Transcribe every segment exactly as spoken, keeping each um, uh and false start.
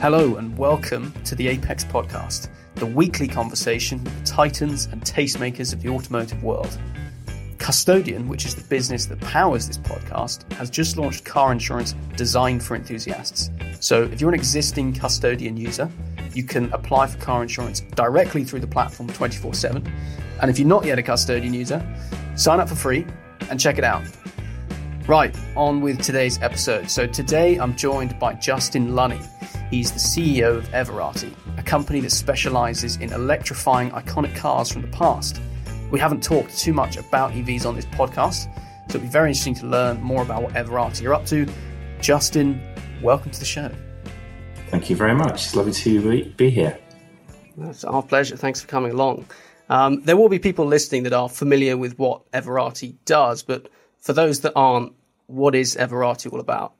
Hello and welcome to the Apex Podcast, the weekly conversation with the titans and tastemakers of the automotive world. Custodian, which is the business that powers this podcast, has just launched car insurance designed for enthusiasts. So if you're an existing Custodian user, you can apply for car insurance directly through the platform twenty-four seven. And if you're not yet a Custodian user, sign up for free and check it out. Right, on with today's episode. So today I'm joined by Justin Lunney. He's the C E O of Everarty, a company that specialises in electrifying iconic cars from the past. We haven't talked too much about E Vs on this podcast, so it'll be very interesting to learn more about what Everarty are up to. Justin, welcome to the show. Thank you very much. It's lovely to be here. It's our pleasure. Thanks for coming along. Um, there will be people listening that are familiar with what Everarty does, but for those that aren't, what is Everarty all about?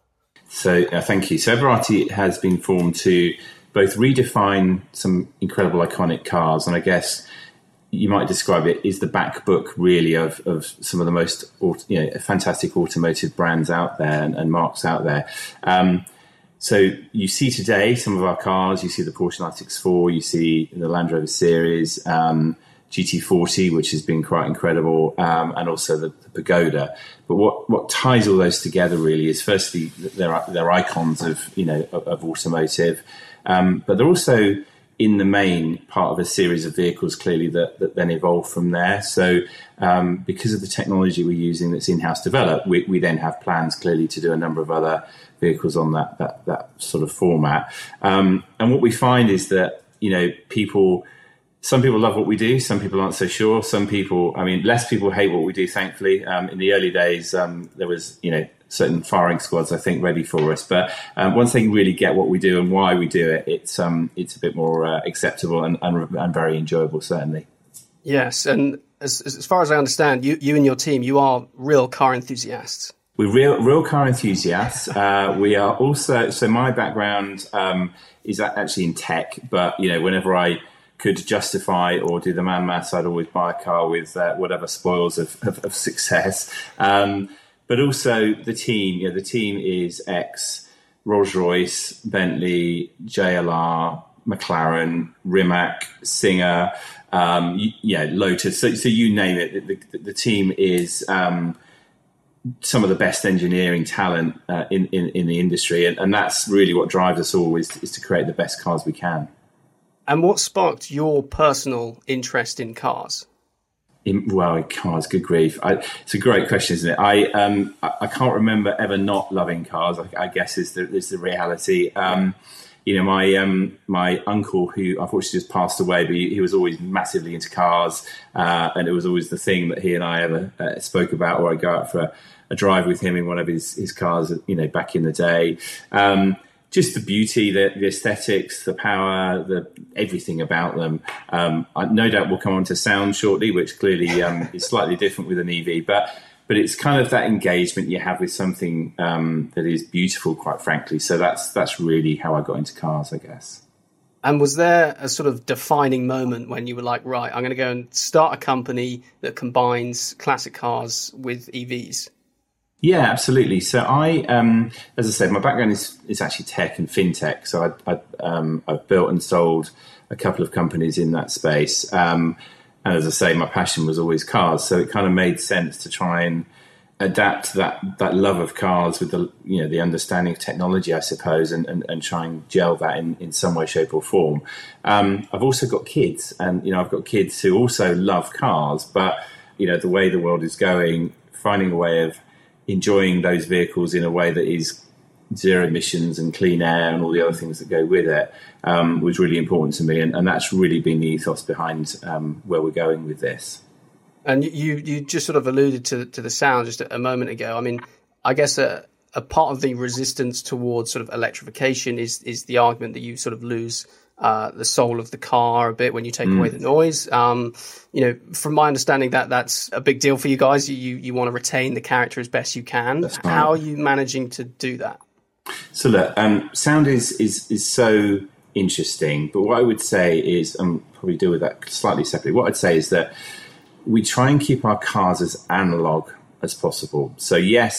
So uh, thank you. So Everarty has been formed to both redefine some incredible iconic cars, and I guess you might describe it as the back book really of, of some of the most you know, fantastic automotive brands out there and, and marks out there. Um, so you see today some of our cars, you see the Porsche nine six four, you see the Land Rover series, um, G T forty, which has been quite incredible, um, and also the, the Pagoda. But what, what ties all those together really is firstly they're, they're icons of you know of, of automotive, um, but they're also in the main part of a series of vehicles clearly that, that then evolve from there. So um, because of the technology we're using that's in-house developed, we, we then have plans clearly to do a number of other vehicles on that that, that sort of format. Um, and what we find is that you know people. Some people love what we do. Some people aren't so sure. Some people, I mean, less people hate what we do, thankfully. Um, in the early days, um, there was, you know, certain firing squads, I think, ready for us. But um, once they really get what we do and why we do it, it's um, it's a bit more uh, acceptable and, and, and very enjoyable, certainly. Yes. And as, as far as I understand, you, you and your team, you are real car enthusiasts. We're real, real car enthusiasts. Uh, we are also, so my background um, is actually in tech, but, you know, whenever I could justify or do the man maths, I'd always buy a car with uh, whatever spoils of, of, of success. Um, but also the team, you know, the team is ex Rolls-Royce, Bentley, J L R, McLaren, Rimac, Singer, um, yeah, Lotus. So, so you name it. The, the, the team is um, some of the best engineering talent uh, in, in, in the industry. And, and that's really what drives us all is, is to create the best cars we can. And what sparked your personal interest in cars? In, well, cars, good grief. I, it's a great question, isn't it? I um, I, I can't remember ever not loving cars, I, I guess is the, is the reality. Um, you know, my um, my uncle, who unfortunately just passed away, but he, he was always massively into cars. Uh, and it was always the thing that he and I ever uh, spoke about, or I'd go out for a, a drive with him in one of his, his cars, you know, back in the day. Um Just the beauty, the, the aesthetics, the power, the everything about them. Um, I, no doubt we'll come on to sound shortly, which clearly um, is slightly different with an E V. But but it's kind of that engagement you have with something um, that is beautiful, quite frankly. So that's that's really how I got into cars, I guess. And was there a sort of defining moment when you were like, right, I'm going to go and start a company that combines classic cars with E Vs? Yeah, absolutely. So I, um, as I said, my background is, is actually tech and fintech. So I, I, um, I've built and sold a couple of companies in that space. Um, and as I say, my passion was always cars. So it kind of made sense to try and adapt that, that love of cars with the, you know, the understanding of technology, I suppose, and, and, and try and gel that in, in some way, shape or form. Um, I've also got kids and, you know, I've got kids who also love cars, but, you know, the way the world is going, finding a way of enjoying those vehicles in a way that is zero emissions and clean air and all the other things that go with it um, was really important to me. And, and that's really been the ethos behind um, where we're going with this. And you you just sort of alluded to, to the sound just a moment ago. I mean, I guess a, a part of the resistance towards sort of electrification is is the argument that you sort of lose Uh, the soul of the car a bit when you take mm. away the noise. Um, you know, from my understanding, that that's a big deal for you guys. You you, you want to retain the character as best you can. Right. How are you managing to do that? So look, um, sound is, is is so interesting. But what I would say is, and um, probably deal with that slightly separately. What I'd say is that we try and keep our cars as analog as possible. So yes,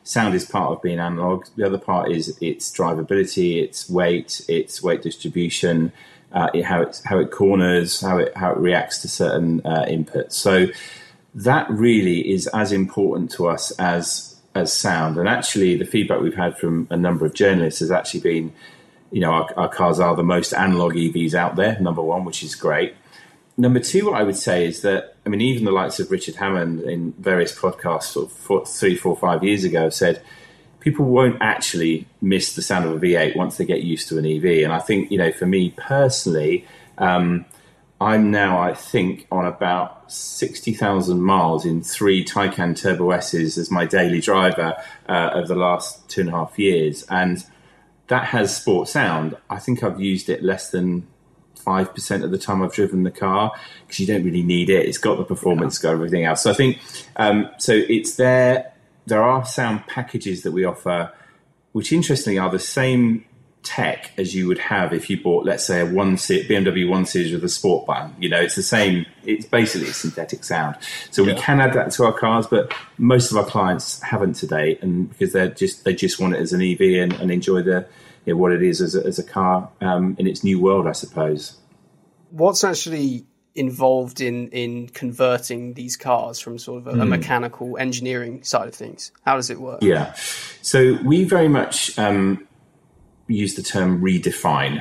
sound is part of being analog. The other part is its drivability, its weight, its weight distribution, uh, it, how it how it corners, how it how it reacts to certain uh, inputs. So that really is as important to us as as sound. And actually, the feedback we've had from a number of journalists has actually been, you know, our, our cars are the most analog E Vs out there, number one, which is great. Number two, what I would say is that, I mean, even the likes of Richard Hammond in various podcasts sort of four, three, four, five years ago said people won't actually miss the sound of a V eight once they get used to an E V. And I think, you know, for me personally, um, I'm now, I think, on about sixty thousand miles in three Taycan Turbo S's as my daily driver uh, over the last two and a half years. And that has sport sound. I think I've used it less than five percent of the time I've driven the car, because you don't really need it. It's got the performance, it's got everything else. So I think, um, so it's there. There are sound packages that we offer, which interestingly are the same tech as you would have if you bought, let's say, a one B M W one Series with a sport button. You know, it's the same. It's basically synthetic sound. So yeah. we can add that to our cars, but most of our clients haven't today, and because they're just they just want it as an E V and, and enjoy the you know, what it is as a, as a car um, in its new world, I suppose. What's actually involved in in converting these cars from sort of a, mm. a mechanical engineering side of things? How does it work? Yeah, so we very much um, use the term redefine.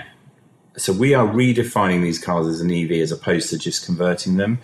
So we are redefining these cars as an E V as opposed to just converting them.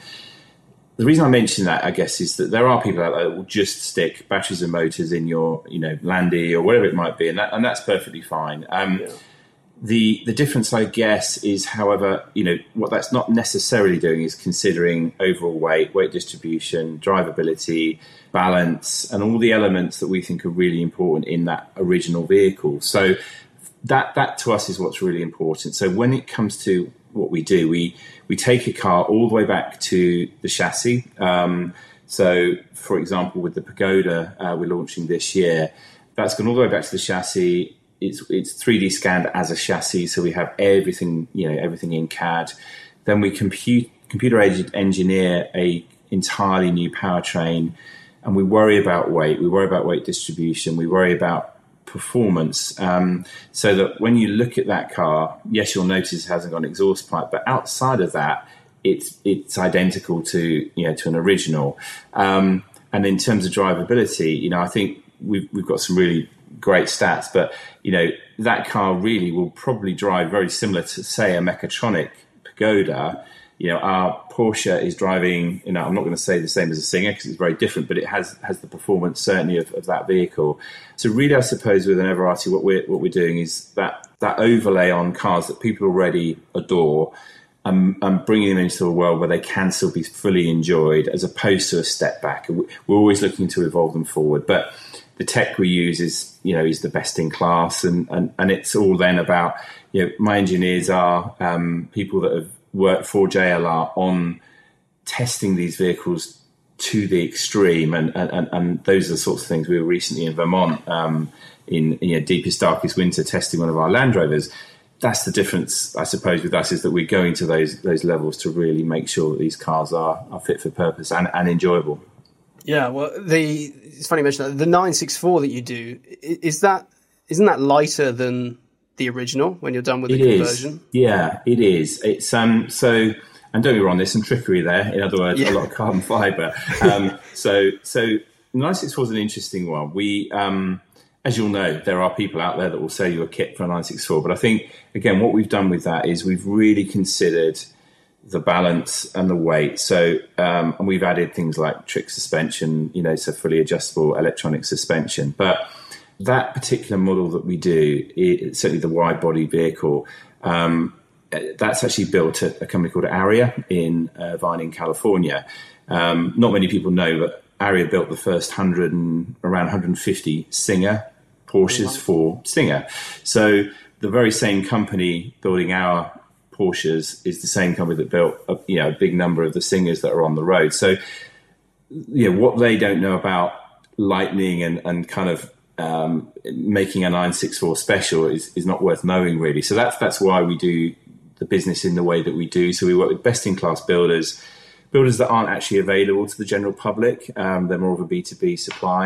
The reason I mention that, I guess, is that there are people out there that will just stick batteries and motors in your, you know, Landy or whatever it might be, and that, and that's perfectly fine. Um, yeah. The the difference, I guess, is, however, you know, what that's not necessarily doing is considering overall weight, weight distribution, drivability, balance, and all the elements that we think are really important in that original vehicle. So that that to us is what's really important. So when it comes to what we do, we we take a car all the way back to the chassis. Um, so, for example, with the Pagoda uh, we're launching this year, that's gone all the way back to the chassis. It's it's three D scanned as a chassis, so we have everything, you know, everything in C A D. Then we compute computer engineer a entirely new powertrain, and we worry about weight. We worry about weight distribution. We worry about performance, um, so that when you look at that car, yes, you'll notice it hasn't got an exhaust pipe, but outside of that, it's it's identical to you know to an original. Um, and in terms of drivability, you know, I think we've we've got some really great stats, but you know that car really will probably drive very similar to, say, a Mechatronic Pagoda. You know, our Porsche is driving, you know, I'm not going to say the same as a Singer because it's very different, but it has has the performance certainly of, of that vehicle. So really, I suppose with an Everati, what we're what we're doing is that that overlay on cars that people already adore, and, and bringing them into a world where they can still be fully enjoyed, as opposed to a step back. We're always looking to evolve them forward, but the tech we use is, you know, is the best in class, and and, and it's all then about, you know, my engineers are um, people that have work for J L R on testing these vehicles to the extreme, and, and, and those are the sorts of things. We were recently in Vermont um, in, in you know, deepest, darkest winter testing one of our Land Rovers. That's the difference, I suppose, with us, is that we're going to those those levels to really make sure that these cars are, are fit for purpose and, and enjoyable. Yeah, well, the it's funny you mention that. The nine sixty-four that you do, is that isn't that lighter than the original when you're done with the it conversion? Is. Yeah, it is. It's um so, and don't get me wrong, there's some trickery there. In other words, yeah. a lot of carbon fibre. Um, so so nine sixty-four is an interesting one. We um as you'll know, there are people out there that will sell you a kit for a nine sixty-four, but I think again what we've done with that is we've really considered the balance and the weight. So um, and we've added things like trick suspension, you know, so fully adjustable electronic suspension, but that particular model that we do, it, certainly the wide body vehicle, um, that's actually built at a company called Aria in uh, Vining, California. Um, not many people know, but Aria built the first hundred and around one hundred fifty Singer Porsches mm-hmm. for Singer. So the very same company building our Porsches is the same company that built a, you know, a big number of the Singers that are on the road. So, you know, what they don't know about lightning and, and kind of Um, making a nine sixty-four special is, is not worth knowing, really. So that's that's why we do the business in the way that we do. So we work with best-in-class builders, builders that aren't actually available to the general public. Um, they're more of a B two B supply.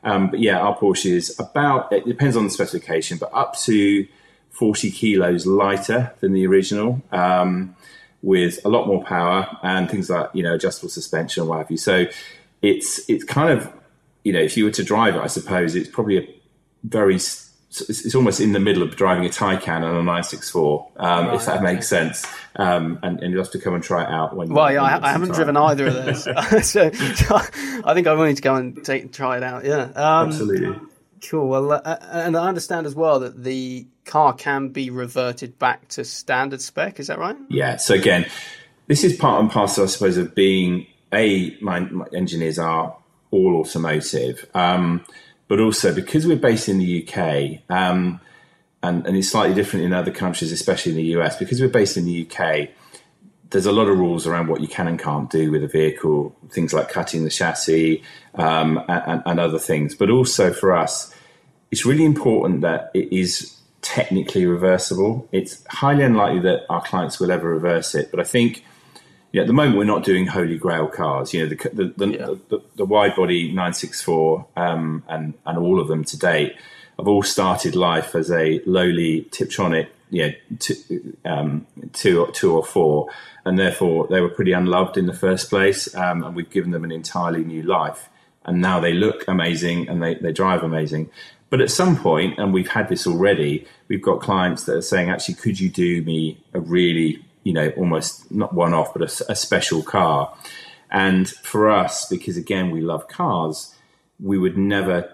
Um, but yeah, our Porsche is about, it depends on the specification, but up to forty kilos lighter than the original, um, with a lot more power and things like, you know, adjustable suspension and what have you. So it's it's kind of, you know, if you were to drive it, I suppose it's probably a very, it's, it's almost in the middle of driving a Taycan and a nine sixty-four, um, right, if that okay. makes sense. Um, and, and you'll have to come and try it out. When well, yeah, when I, I haven't driven either of those. so, so I think I wanted to go and take, try it out. Yeah, um, absolutely. Cool. Well, uh, and I understand as well that the car can be reverted back to standard spec. Is that right? Yeah. So again, this is part and parcel, I suppose, of being a my, my engineers are all automotive, um, but also because we're based in the U K, um, and, and it's slightly different in other countries, especially in the U S. Because we're based in the U K, there's a lot of rules around what you can and can't do with a vehicle, things like cutting the chassis um, and, and other things. But also for us, it's really important that it is technically reversible. It's highly unlikely that our clients will ever reverse it. But I think yeah, at the moment we're not doing holy grail cars. You know, the the, the, yeah. the, the wide body nine sixty-four um, and, and all of them to date have all started life as a lowly Tiptronic, you know, two, um, two, two or four. And therefore, they were pretty unloved in the first place, um, and we've given them an entirely new life. And now they look amazing and they, they drive amazing. But at some point, and we've had this already, we've got clients that are saying, actually, could you do me a really, you know, almost not one-off, but a, a special car? And for us, because, again, we love cars, we would never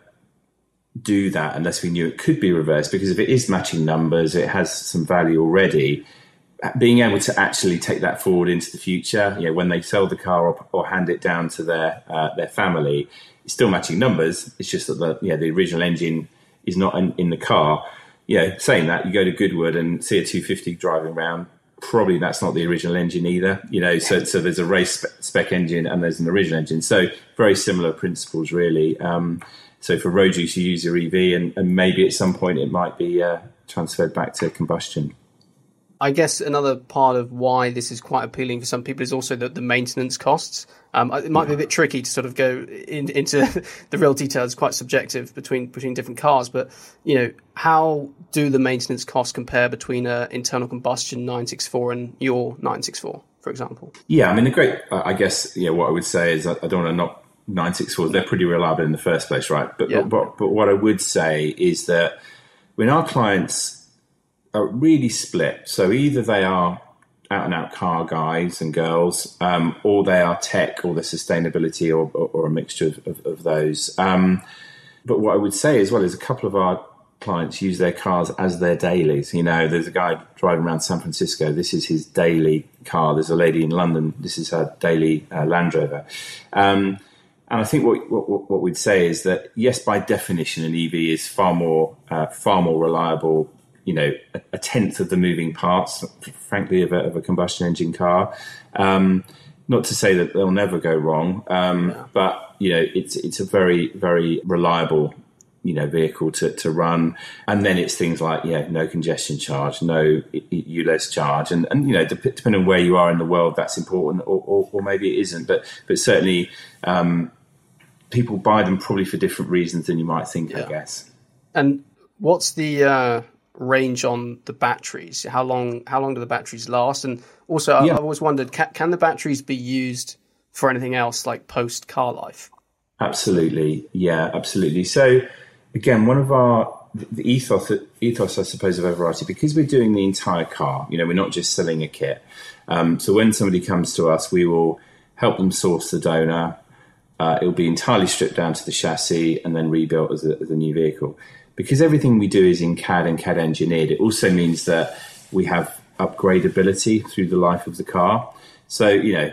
do that unless we knew it could be reversed, because if it is matching numbers, it has some value already. Being able to actually take that forward into the future, you know, when they sell the car or, or hand it down to their uh, their family, it's still matching numbers. It's just that the yeah the original engine is not in, in the car. You know, saying that, you go to Goodwood and see a two fifty driving around, probably that's not the original engine either. You know, so so there's a race spec, spec engine and there's an original engine. So very similar principles, really. Um, so for road use, you use your E V, and, and maybe at some point it might be uh, transferred back to combustion. I guess another part of why this is quite appealing for some people is also the, the maintenance costs. Um, it might be a bit tricky to sort of go in, into the real details, quite subjective between between different cars. But, you know, how do the maintenance costs compare between an internal combustion nine sixty-four and your nine sixty-four, for example? Yeah, I mean, the great, I guess, yeah, what I would say is I don't want to knock nine sixty-fours. They're pretty reliable in the first place, right? But, yeah. but, but what I would say is that when our clients are really split. So either they are out and out car guys and girls, um, or they are tech or the sustainability or, or, or a mixture of, of, of those. Um, but what I would say as well is a couple of our clients use their cars as their dailies. You know, there's a guy driving around San Francisco. This is his daily car. There's a lady in London. This is her daily uh, Land Rover. Um, and I think what, what what we'd say is that, yes, by definition, an E V is far more uh, far more reliable, you know, a, a tenth of the moving parts, frankly, of a, of a combustion engine car. Um, not to say that they'll never go wrong, um, yeah. but, you know, it's it's a very, very reliable, you know, vehicle to, to run. And then it's things like, yeah, no congestion charge, no U L E S charge. And, and you know, dep- depending on where you are in the world, that's important, or, or, or maybe it isn't. But, but certainly um, people buy them probably for different reasons than you might think, yeah. I guess. And what's the... Uh... range on the batteries? How long how long do the batteries last? And also yeah. I've always wondered, can, can the batteries be used for anything else like post car life? Absolutely, yeah, absolutely. So again, one of our the ethos ethos I suppose of Everarty, because we're doing the entire car, you know, we're not just selling a kit. Um, so when somebody comes to us, we will help them source the donor. Uh, it will be entirely stripped down to the chassis and then rebuilt as a, as a new vehicle. Because everything we do is in C A D and C A D engineered, it also means that we have upgradability through the life of the car. So, you know,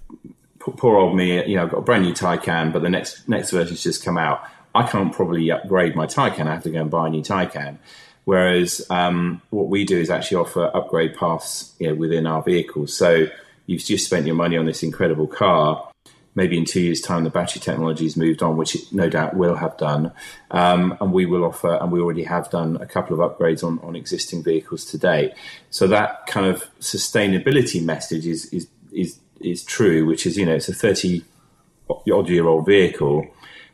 poor old me, you know, I've got a brand new Taycan, but the next next version's just come out. I can't probably upgrade my Taycan. I have to go and buy a new Taycan. Whereas um, what we do is actually offer upgrade paths, you know, within our vehicles. So you've just spent your money on this incredible car. Maybe in two years' time, the battery technology has moved on, which it no doubt will have done. Um, and we will offer, and we already have done, a couple of upgrades on, on existing vehicles today. So that kind of sustainability message is is is is true, which is, you know, it's a thirty-odd-year-old vehicle.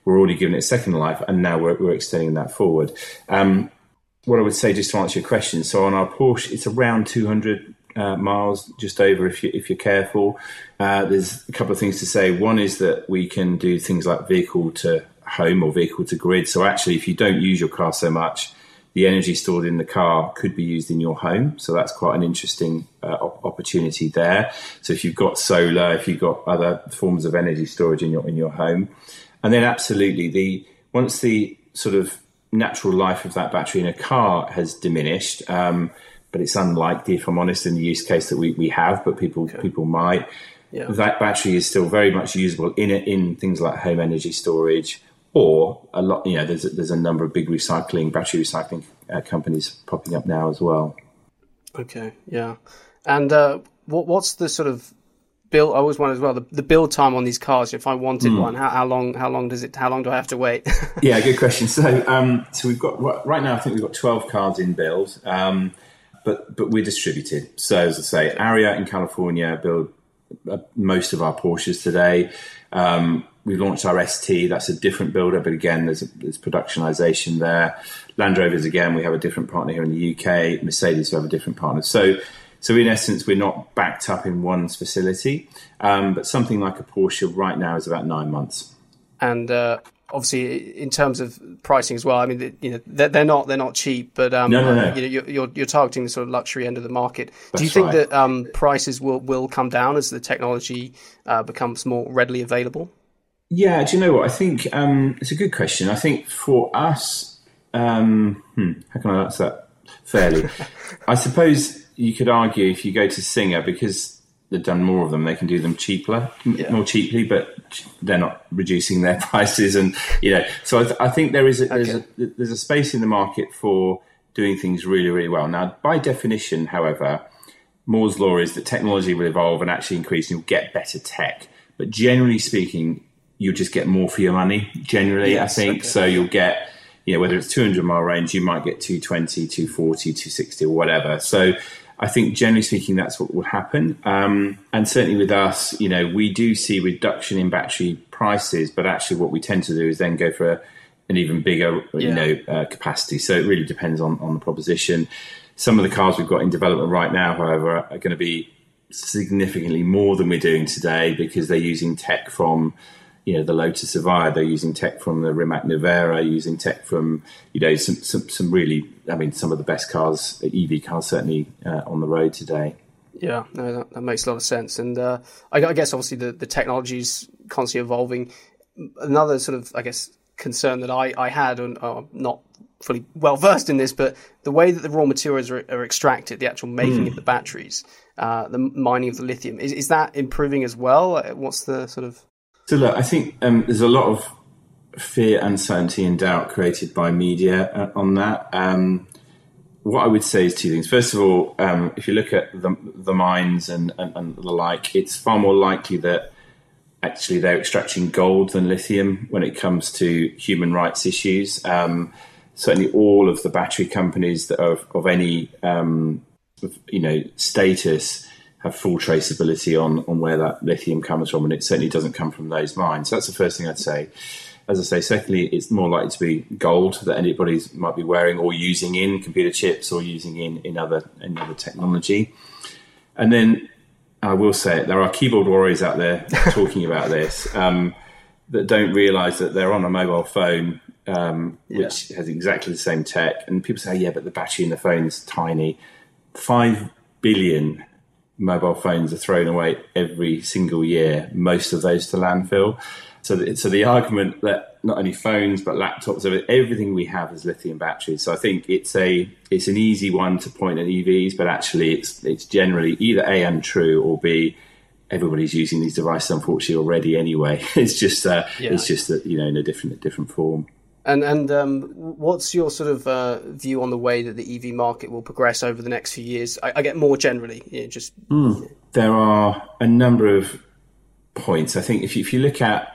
we're already giving it a second life, and now we're, we're extending that forward. Um, what I would say, just to answer your question, so on our Porsche, it's around two hundred uh, miles, just over if, you, if you're careful. Uh, there's a couple of things to say. One is that we can do things like vehicle to home or vehicle to grid. So actually, if you don't use your car so much, the energy stored in the car could be used in your home. So that's quite an interesting uh, opportunity there. So if you've got solar, if you've got other forms of energy storage in your in your home, and then absolutely the once the sort of natural life of that battery in a car has diminished, um, but it's unlikely, if I'm honest, in the use case that we, we have, but people okay. people might. Yeah. That battery is still very much usable in it in things like home energy storage. Or a lot, you know, there's a, there's a number of big recycling, battery recycling uh, companies popping up now as well. Okay, yeah. And uh, what what's the sort of build? I always wonder as well the, the build time on these cars. If I wanted mm. one, how, how long? How long does it? How long do I have to wait? Yeah, good question. So, um, so we've got right now. I think we've got twelve cars in build, um, but but we're distributed. So as I say, Aria in California build uh, most of our Porsches today. Um, We launched our S T. That's a different builder, but again, there's, a, there's productionization there. Land Rovers, again, we have a different partner here in the U K. Mercedes, we have a different partner. So, so in essence, we're not backed up in one facility. Um, but something like a Porsche right now is about nine months. And uh, obviously, in terms of pricing as well, I mean, you know, they're, they're not they're not cheap, but um, no, no, no. You know, you're, you're you're targeting the sort of luxury end of the market. That's Do you think right. that um, prices will will come down as the technology uh, becomes more readily available? Yeah, do you know what? I think um, it's a good question. I think for us, um, hmm, how can I answer that fairly? I suppose you could argue if you go to Singer, because they've done more of them, they can do them cheaper, yeah. more cheaply, but they're not reducing their prices. And, you know, so I, th- I think there is a, there's, okay. a, there's a space in the market for doing things really, really well. Now, by definition, however, Moore's law is that technology will evolve and actually increase and you'll get better tech. But generally speaking, you'll just get more for your money, generally, yes, I think. Okay. So you'll get, you know, whether it's two hundred mile range, you might get two twenty, two forty, two sixty or whatever. So I think generally speaking, that's what will happen. Um, and certainly with us, you know, we do see reduction in battery prices, but actually what we tend to do is then go for a, an even bigger, yeah. you know, uh, capacity. So it really depends on, on the proposition. Some of the cars we've got in development right now, however, are going to be significantly more than we're doing today because they're using tech from, you know, the Lotus Evija, they're using tech from the Rimac Nevera, using tech from, you know, some, some, some really, I mean, some of the best cars, E V cars certainly uh, on the road today. Yeah, no, that, that makes a lot of sense. And uh, I, I guess obviously the, the technology is constantly evolving. Another sort of, I guess, concern that I, I had, and uh, not fully well versed in this, but the way that the raw materials are, are extracted, the actual making mm. of the batteries, uh, the mining of the lithium, is, is that improving as well? What's the sort of... So look, I think um, there's a lot of fear, uncertainty and doubt created by media uh, on that. Um, what I would say is two things. First of all, um, if you look at the, the mines and, and, and the like, it's far more likely that actually they're extracting gold than lithium when it comes to human rights issues. Um, certainly all of the battery companies that are of, of any um, you know, status have full traceability on, on where that lithium comes from, and it certainly doesn't come from those mines. So that's the first thing I'd say. As I say, secondly, it's more likely to be gold that anybody might be wearing or using in computer chips or using in, in other in other technology. And then I will say it, there are keyboard warriors out there talking about this um, that don't realise that they're on a mobile phone um, yeah. which has exactly the same tech. And people say, yeah, but the battery in the phone is tiny. Five billion mobile phones are thrown away every single year, most of those to landfill. So the, so the argument that not only phones but laptops, everything we have is lithium batteries. So I think it's a it's an easy one to point at E Vs, but actually it's it's generally either A, untrue, or B, everybody's using these devices unfortunately already anyway. It's just uh, yeah. it's just that, you know, in a different different form. And and um, what's your sort of uh, view on the way that the E V market will progress over the next few years? I, I get more generally, you know, just mm. you know. There are a number of points. I think if you, if you look at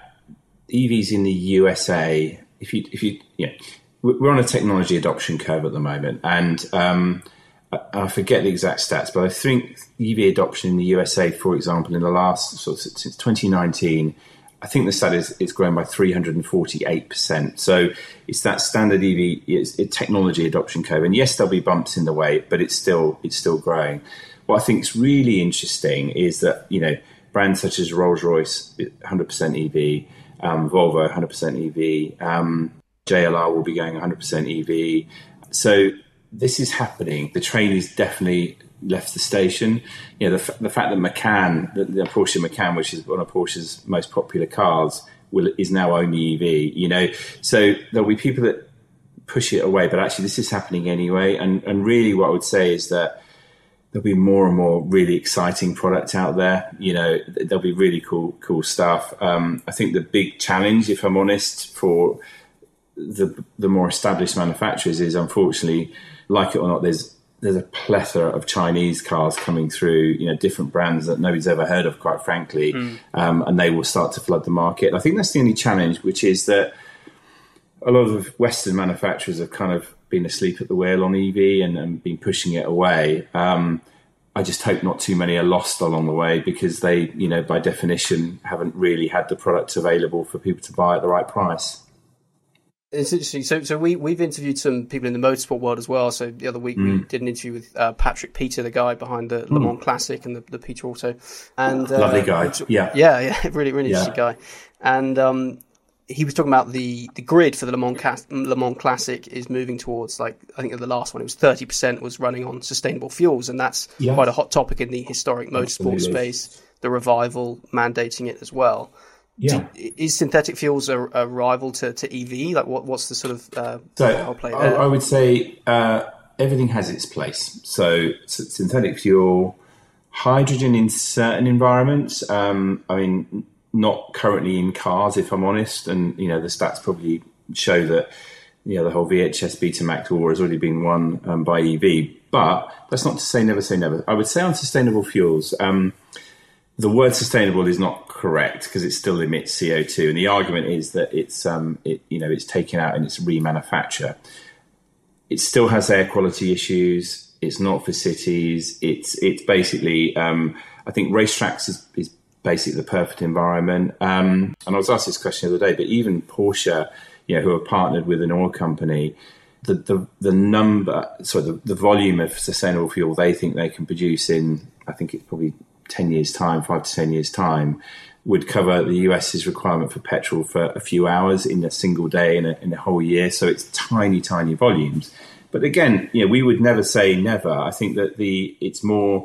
E Vs in the U S A, if you if you yeah, we're on a technology adoption curve at the moment, and um, I, I forget the exact stats, but I think E V adoption in the U S A, for example, in the last sort of since twenty nineteen, I think the stat is it's grown by three hundred forty-eight percent. So it's that standard E V, it's, it's technology adoption curve. And yes, there'll be bumps in the way, but it's still it's still growing. What I think is really interesting is that, you know, brands such as Rolls-Royce, one hundred percent E V, um, Volvo, one hundred percent E V, um, J L R will be going one hundred percent E V. So this is happening. The train is definitely left the station. You know, the, the fact that Macan, the, the Porsche Macan, which is one of Porsche's most popular cars, will is now only E V. You know, so there'll be people that push it away, but actually this is happening anyway. And and really, what I would say is that there'll be more and more really exciting products out there. You know, there'll be really cool cool stuff. Um, I think the big challenge, if I'm honest, for the the more established manufacturers is, unfortunately, like it or not, there's there's a plethora of Chinese cars coming through, you know, different brands that nobody's ever heard of, quite frankly, mm. um, and they will start to flood the market. And I think that's the only challenge, which is that a lot of Western manufacturers have kind of been asleep at the wheel on E V and, and been pushing it away. Um, I just hope not too many are lost along the way, because they, you know, by definition, haven't really had the products available for people to buy at the right price. It's interesting. So, so we we've interviewed some people in the motorsport world as well. So the other week mm. we did an interview with uh, Patrick Peter, the guy behind the mm. Le Mans Classic and the, the Peter Auto, and uh, lovely guy. Yeah, yeah, yeah, really, really yeah. interesting guy. And um, he was talking about the, the grid for the Le Mans, Cas- Le Mans Classic is moving towards, like, I think the last one it was thirty percent was running on sustainable fuels, and that's yeah. quite a hot topic in the historic motorsport Absolutely. space. The revival mandating it as well. Yeah, Do, is synthetic fuels a, a rival to, to E V? Like, what what's the sort of uh, so play there? I, I would say uh, everything has its place. So, so synthetic fuel, hydrogen in certain environments. Um, I mean, not currently in cars, if I'm honest. And you know, the stats probably show that you know the whole V H S Betamax war has already been won um, by E V. But that's not to say never say never. I would say on sustainable fuels. Um, The word sustainable is not correct because it still emits C O two, and the argument is that it's um, it, you know it's taken out and it's remanufactured. It still has air quality issues. It's not for cities. It's it's basically um, I think racetracks is, is basically the perfect environment. Um, and I was asked this question the other day, but even Porsche, you know, who are partnered with an oil company, the the, the number, sorry, the, the volume of sustainable fuel they think they can produce in, I think it's probably ten years time, five to ten years time, would cover the US's requirement for petrol for a few hours in a single day in a, in a whole year. So it's tiny, tiny volumes. But again, you know, we would never say never. I think that the it's more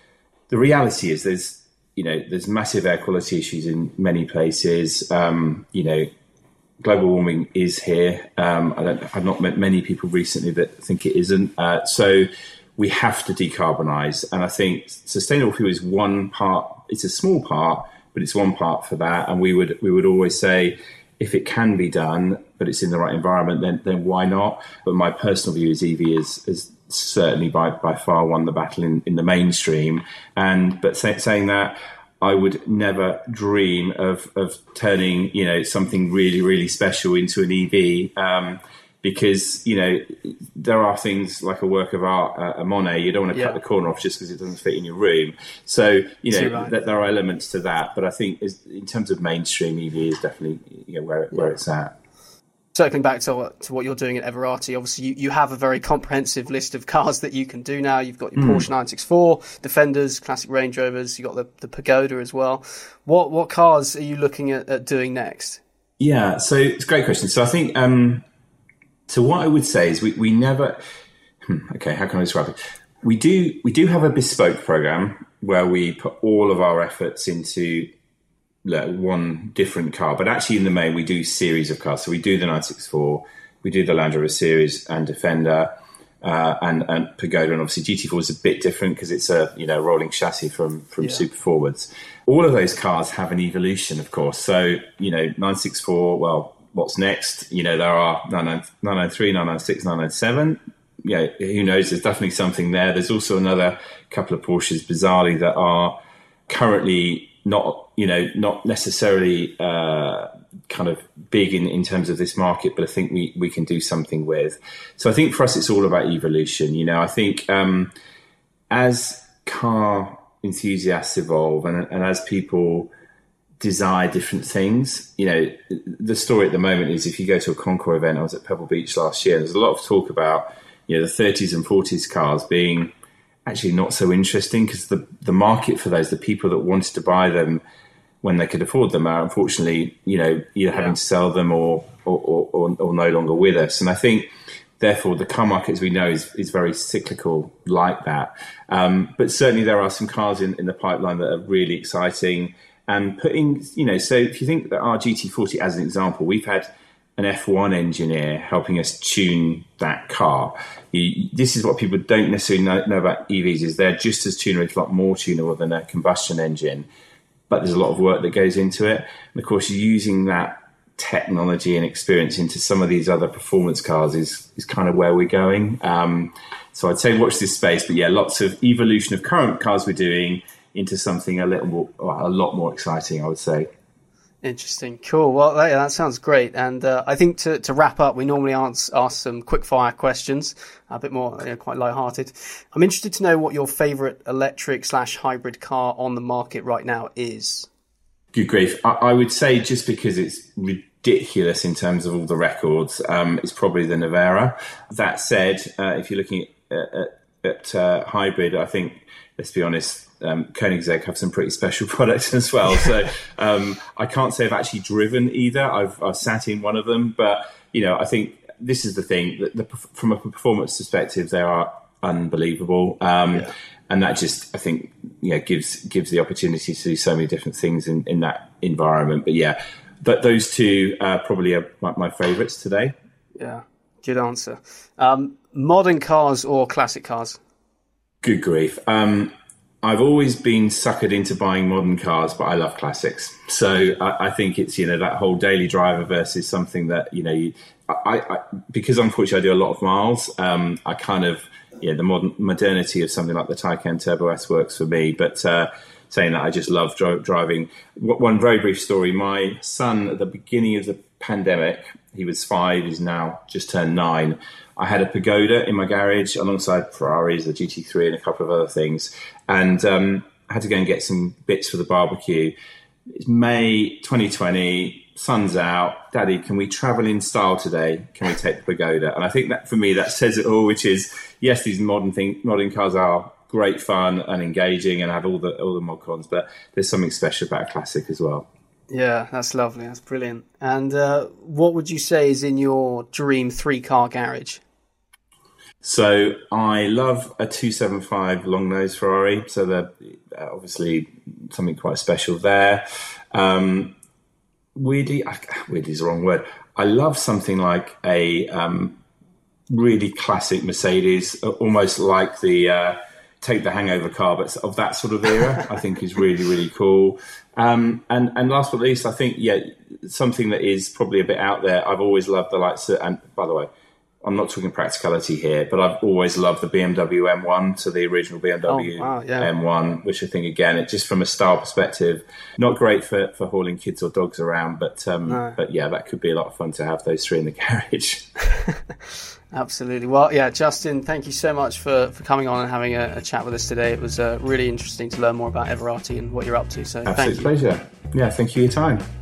the reality is there's you know there's massive air quality issues in many places. Um, you know, global warming is here. Um, I don't, I've not met many people recently that think it isn't. Uh, so we have to decarbonise, and I think sustainable fuel is one part. It's a small part, but it's one part for that. And we would we would always say, if it can be done, but it's in the right environment, then then why not? But my personal view is E V is is certainly by by far won the battle in, in the mainstream. And but say, saying that, I would never dream of of turning you know something really really special into an E V. Um, Because, you know, there are things like a work of art, uh, a Monet, you don't want to yeah. cut the corner off just because it doesn't fit in your room. So, you know, right. th- there are elements to that. But I think is, in terms of mainstream, E V is definitely you know, where, it, where yeah. it's at. Circling back to what, to what you're doing at Everati, obviously you, you have a very comprehensive list of cars that you can do now. You've got your mm. Porsche nine sixty-four, Defenders, classic Range Rovers, you've got the, the Pagoda as well. What what cars are you looking at, at doing next? Yeah, so it's a great question. So I think... Um, So what I would say is we, we never, hmm, okay, how can I describe it? We do we do have a bespoke program where we put all of our efforts into like, one different car, but actually in the main we do series of cars. So we do the nine sixty-four, we do the Land Rover Series and Defender uh, and, and Pagoda, and obviously G T four is a bit different because it's a you know rolling chassis from, from yeah. super forwards. All of those cars have an evolution, of course. So, you know, nine sixty-four, well, what's next? You know, there are nine ninety-three, nine ninety-six, nine ninety-seven. You know, who knows? There's definitely something there. There's also another couple of Porsches, bizarrely, that are currently not, you know, not necessarily uh, kind of big in, in terms of this market, but I think we, we can do something with. So I think for us, it's all about evolution. You know, I think um, as car enthusiasts evolve and, and as people desire different things. You know, the story at the moment is if you go to a Concours event, I was at Pebble Beach last year, there's a lot of talk about, you know, the thirties and forties cars being actually not so interesting because the, the market for those, the people that wanted to buy them when they could afford them are unfortunately, you know, either having yeah. to sell them or or, or, or or no longer with us. And I think, therefore, the car market, as we know, is, is very cyclical like that. Um, but certainly there are some cars in, in the pipeline that are really exciting. And putting, you know, so if you think that our G T forty as an example, we've had an F one engineer helping us tune that car. You, this is what people don't necessarily know, know about E Vs, is they're just as tunable, if not more tunable than a combustion engine. But there's a lot of work that goes into it. And of course, using that technology and experience into some of these other performance cars is, is kind of where we're going. Um, so I'd say watch this space. But yeah, lots of evolution of current cars we're doing into something a little more, a lot more exciting, I would say. Interesting. Cool. Well, that, that sounds great. And uh, I think to, to wrap up, we normally ask, ask some quick fire questions, a bit more, you know, quite lighthearted. I'm interested to know what your favorite electric slash hybrid car on the market right now is. Good grief. I, I would say, just because it's ridiculous in terms of all the records, um, it's probably the Nevera. That said, uh, if you're looking at, at, at uh, hybrid, I think, let's be honest, um, Koenigsegg have some pretty special products as well. So um, I can't say I've actually driven either. I've, I've sat in one of them, but you know, I think this is the thing that the, from a performance perspective, they are unbelievable. Um, yeah. And that just, I think, you know, gives gives the opportunity to do so many different things in, in that environment. But yeah, th- those two uh, probably are my, my favourites today. Yeah, good answer. Um, modern cars or classic cars? Good grief. Um, I've always been suckered into buying modern cars, but I love classics. So I, I think it's, you know, that whole daily driver versus something that, you know, you, I, I, because unfortunately I do a lot of miles, um, I kind of, yeah, the modern modernity of something like the Taycan Turbo S works for me. But uh, saying that, I just love dri- driving. One very brief story. My son, at the beginning of the pandemic, he was five, he's now just turned nine. I had a Pagoda in my garage alongside Ferraris, the G T three and a couple of other things. And um, I had to go and get some bits for the barbecue. It's May twenty twenty, sun's out. Daddy, can we travel in style today? Can we take the Pagoda? And I think that, for me, that says it all, which is, yes, these modern thing, modern cars are great fun and engaging and have all the all the mod cons, but there's something special about a classic as well. Yeah, that's lovely. That's brilliant. And uh, what would you say is in your dream three-car garage? So I love a two seventy-five long nose Ferrari. So they're obviously something quite special there. Um, weirdly, weirdly is the wrong word. I love something like a um, really classic Mercedes, almost like the uh, Take the Hangover car, but of that sort of era. I think is really, really cool. Um, and, and last but not least, I think, yeah, something that is probably a bit out there. I've always loved the likes of, and by the way, I'm not talking practicality here, but I've always loved the B M W M one, so the original B M W oh, wow, yeah. M one, which I think, again, it just from a style perspective, not great for, for hauling kids or dogs around, but um, no. but yeah, that could be a lot of fun to have those three in the garage. Absolutely. Well, yeah, Justin, thank you so much for, for coming on and having a, a chat with us today. It was uh, really interesting to learn more about Everati and what you're up to. So Absolute thank you. Pleasure. Yeah, thank you for your time.